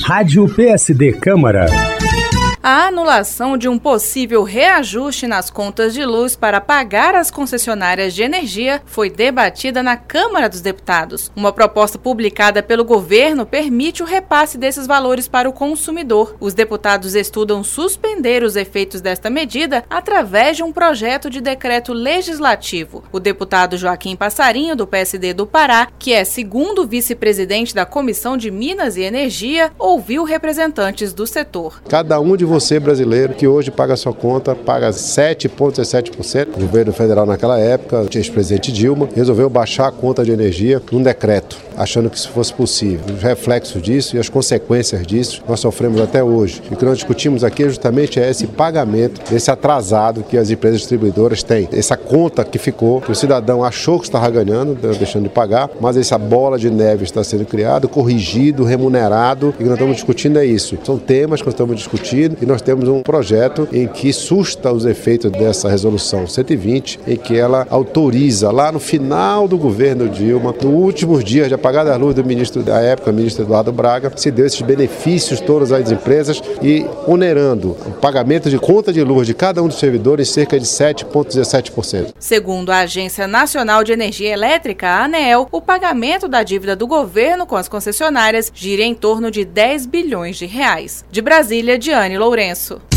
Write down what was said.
Rádio PSD Câmara. A anulação de um possível reajuste nas contas de luz para pagar as concessionárias de energia foi debatida na Câmara dos Deputados. Uma proposta publicada pelo governo permite o repasse desses valores para o consumidor. Os deputados estudam suspender os efeitos desta medida através de um projeto de decreto legislativo. O deputado Joaquim Passarinho, do PSD do Pará, que é segundo vice-presidente da Comissão de Minas e Energia, ouviu representantes do setor. Cada um de você brasileiro que hoje paga a sua conta, paga 7,17%. O governo federal naquela época, o ex-presidente Dilma, resolveu baixar a conta de energia num decreto, achando que isso fosse possível. Os reflexos disso e as consequências disso nós sofremos até hoje. E o que nós discutimos aqui justamente é esse pagamento, desse atrasado que as empresas distribuidoras têm. Essa conta que ficou, que o cidadão achou que estava ganhando, deixando de pagar, mas essa bola de neve está sendo criada, corrigido, remunerado. E o que nós estamos discutindo é isso. São temas que nós estamos discutindo e nós temos um projeto em que susta os efeitos dessa resolução 120, em que ela autoriza lá no final do governo Dilma, nos últimos dias de apagar da luz do ministro da época, ministro Eduardo Braga, se deu esses benefícios todas as empresas e onerando o pagamento de conta de luz de cada um dos servidores em cerca de 7,17%. Segundo a Agência Nacional de Energia Elétrica, a ANEEL, o pagamento da dívida do governo com as concessionárias gira em torno de 10 bilhões de reais. De Brasília, Diane Lourenço.